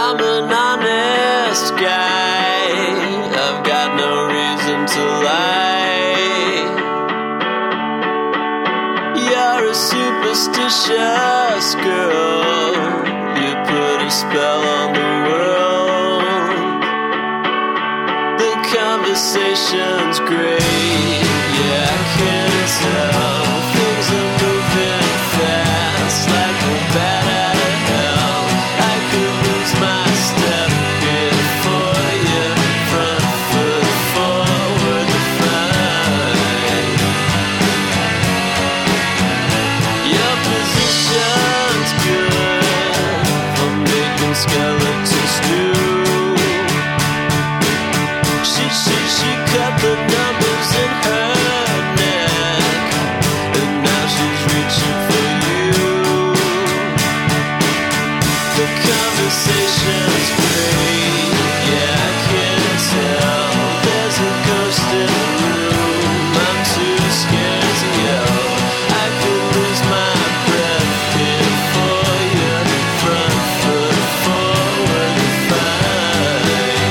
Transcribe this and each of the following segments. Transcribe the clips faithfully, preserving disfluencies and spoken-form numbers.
I'm an honest guy. I've got no reason to lie. You're a superstitious girl. You put a spell on the world. The conversation's great. Yeah, I can tell. Things are moving fast, like a bat out of hell. I could lose my step before you. Front foot forward to find. Your position's good for making skeletons stew. She, she, she cut the numbers in her neck, and now she's reaching for you. The conversation's great, yeah, I can tell. There's a ghost in the room, I'm too scared to yell. I could lose my breath before you. Front foot forward to find.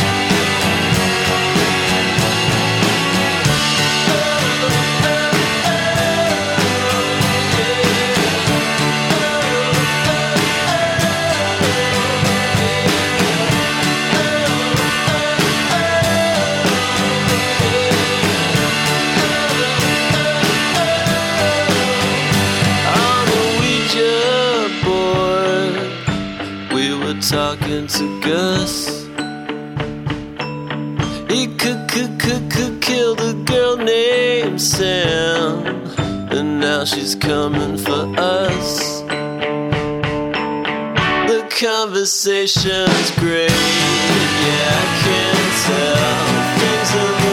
On the Ouija board, we were talking to Gus. He could, could, could, could kill the girl named Sam, and now she's coming for us. The conversation's great, yeah, I can tell. Things are